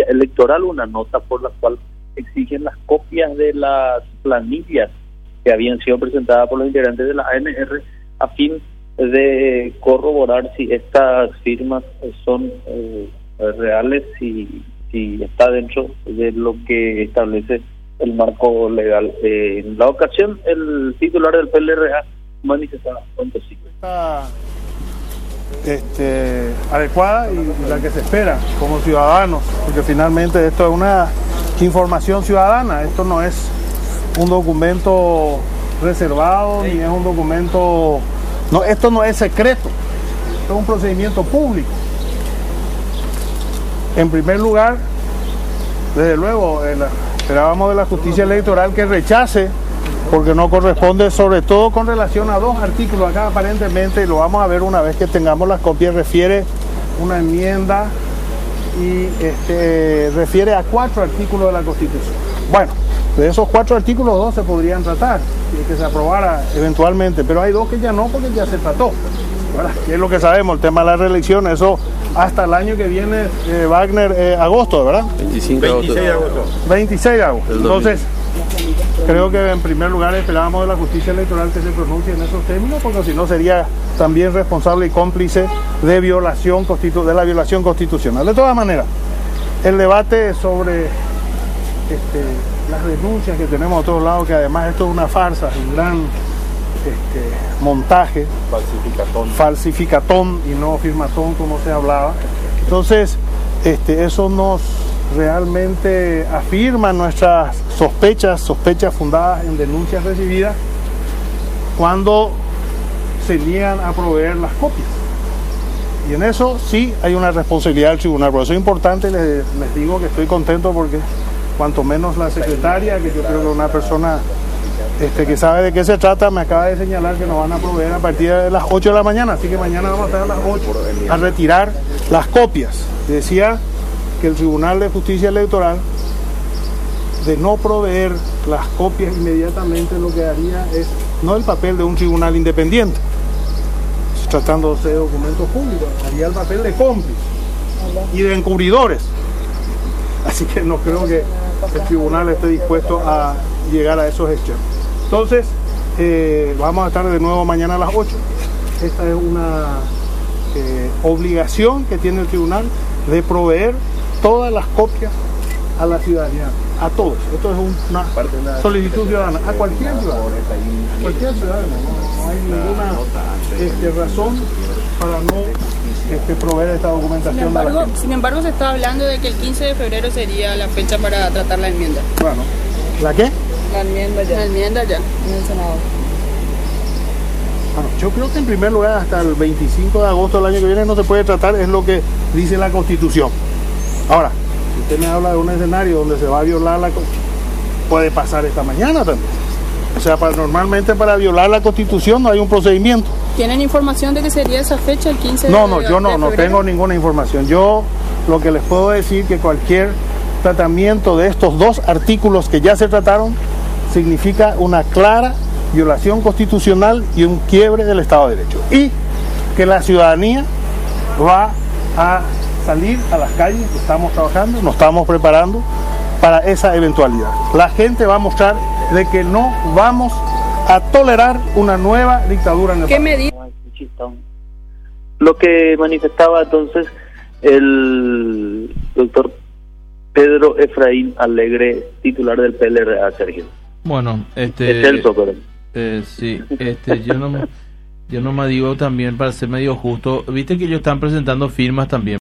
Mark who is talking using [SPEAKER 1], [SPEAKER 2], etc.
[SPEAKER 1] justicia electoral una nota por la cual exigen las copias de las planillas que habían sido presentadas por los integrantes de la ANR a fin de corroborar si estas firmas son reales, si está dentro de lo que establece el marco legal. En la ocasión, el titular del PLRA manifestaba cuánto sí.
[SPEAKER 2] Adecuada y la que se espera como ciudadanos, porque finalmente esto es una información ciudadana, esto no es un documento reservado, ni es un documento, no, esto no es secreto, esto es un procedimiento público. En primer lugar, desde luego, esperábamos de la justicia electoral que rechace, porque no corresponde, sobre todo con relación a dos artículos acá aparentemente, y lo vamos a ver una vez que tengamos las copias, refiere una enmienda y refiere a 4 artículos de la Constitución. Bueno, de esos 4 artículos 2 se podrían tratar y que se aprobara eventualmente, pero hay 2 que ya no, porque ya se trató, ¿verdad? ¿Qué es lo que sabemos? El tema de la reelección, eso hasta el año que viene, Wagner, agosto, ¿verdad?
[SPEAKER 3] 26 de agosto.
[SPEAKER 2] 26 de agosto. Entonces, creo que en primer lugar esperábamos de la justicia electoral que se pronuncie en esos términos, porque si no sería también responsable y cómplice de de la violación constitucional. De todas maneras, el debate sobre las denuncias que tenemos a todos lados, que además esto es una farsa, un gran montaje, falsificatón y no firmatón como se hablaba. Entonces, eso nos realmente afirma nuestras sospechas fundadas en denuncias recibidas cuando se niegan a proveer las copias. Y en eso sí hay una responsabilidad del tribunal. Por eso es importante, les digo que estoy contento porque cuanto menos la secretaria, que yo creo que es una persona que sabe de qué se trata, me acaba de señalar que nos van a proveer a partir de las 8 de la mañana, así que mañana vamos a estar a las 8 a retirar las copias. Decía que el Tribunal de Justicia Electoral, de no proveer las copias inmediatamente, lo que haría es no el papel de un tribunal independiente, tratándose de documentos públicos, haría el papel de cómplices y de encubridores. Así que no creo que el tribunal esté dispuesto a llegar a esos hechos. Entonces, vamos a estar de nuevo mañana a las 8. Esta es una obligación que tiene el tribunal de proveer todas las copias a la ciudadanía, a todos. Esto es una solicitud ciudadana, a cualquier ciudadano. Cualquier ciudadano, no hay ninguna razón para no proveer esta documentación.
[SPEAKER 4] Sin embargo, se está hablando de que el 15 de febrero sería la fecha para tratar la enmienda.
[SPEAKER 2] Bueno, ¿la qué?
[SPEAKER 4] La enmienda ya, en el Senado.
[SPEAKER 2] Bueno, yo creo que en primer lugar hasta el 25 de agosto del año que viene no se puede tratar, es lo que dice la Constitución. Ahora, si usted me habla de un escenario donde se va a violar la Constitución, puede pasar esta mañana también. O sea, normalmente para violar la Constitución no hay un procedimiento.
[SPEAKER 4] ¿Tienen información de que sería esa fecha, el 15 de febrero?
[SPEAKER 2] Yo no tengo ninguna información. Yo lo que les puedo decir que cualquier tratamiento de estos 2 artículos que ya se trataron significa una clara violación constitucional y un quiebre del Estado de Derecho. Y que la ciudadanía va a salir a las calles, estamos trabajando, nos estamos preparando para esa eventualidad. La gente va a mostrar de que no vamos a tolerar una nueva dictadura en el país.
[SPEAKER 1] Lo que manifestaba entonces el doctor Pedro Efraín Alegre, titular del PLRA, Sergio.
[SPEAKER 3] Bueno, sí, yo no me digo también, para ser medio justo, viste que ellos están presentando firmas también.